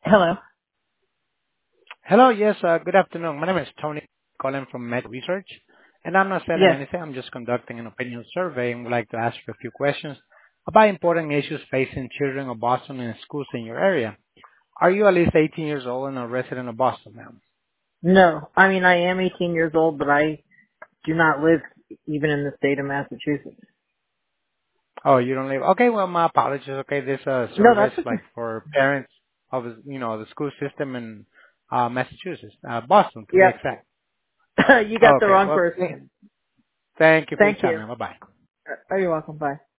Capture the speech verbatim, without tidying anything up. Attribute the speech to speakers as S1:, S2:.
S1: Hello.
S2: Hello. Yes, uh good afternoon. My name is Tony, calling from Med Research, and I'm not selling
S1: Yes.
S2: anything. I'm just conducting an opinion survey and would like to ask you a few questions about important issues facing children of Boston and schools in your area. Are you at least eighteen years old and a resident of Boston, ma'am?
S1: No. I mean, I am eighteen years old, but I do not live even in the state of Massachusetts.
S2: Oh, you don't live. Okay, well, my apologies. Okay, this uh
S1: No,
S2: survey is
S1: that's okay.
S2: like for parents of, you know, the school system in uh Massachusetts, uh Boston, to be
S1: Yep.
S2: exact.
S1: You got the
S2: Okay.
S1: wrong
S2: Well,
S1: person.
S2: th- thank you for your
S1: Thank
S2: time,
S1: you.
S2: ma'am. Bye-bye.
S1: Oh, you're welcome. Bye.